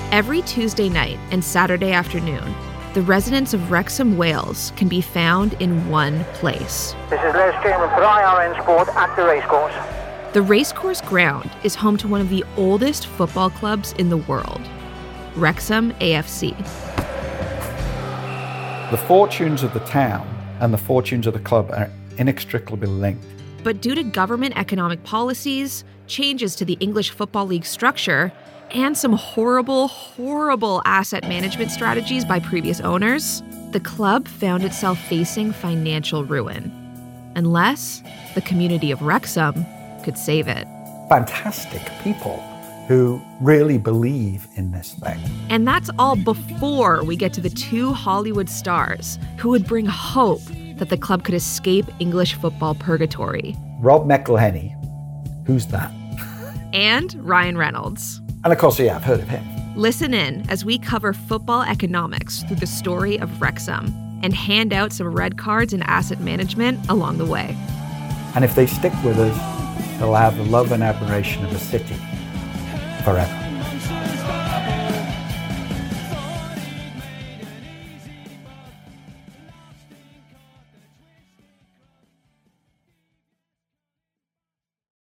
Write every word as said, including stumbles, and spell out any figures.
Every Tuesday night and Saturday afternoon, the residents of Wrexham, Wales can be found in one place. This is Les Chairman for I R N Sport at the racecourse. The racecourse ground is home to one of the oldest football clubs in the world, Wrexham A F C. The fortunes of the town and the fortunes of the club are inextricably linked. But due to government economic policies, changes to the English Football League structure, and some horrible, horrible asset management strategies by previous owners, the club found itself facing financial ruin, unless the community of Wrexham could save it. Fantastic people who really believe in this thing. And that's all before we get to the two Hollywood stars who would bring hope that the club could escape English football purgatory. Rob McElhenney, who's that? And Ryan Reynolds. And of course, yeah, I've heard of him. Listen in as we cover football economics through the story of Wrexham and hand out some red cards in asset management along the way. And if they stick with us, they'll have the love and admiration of the city forever.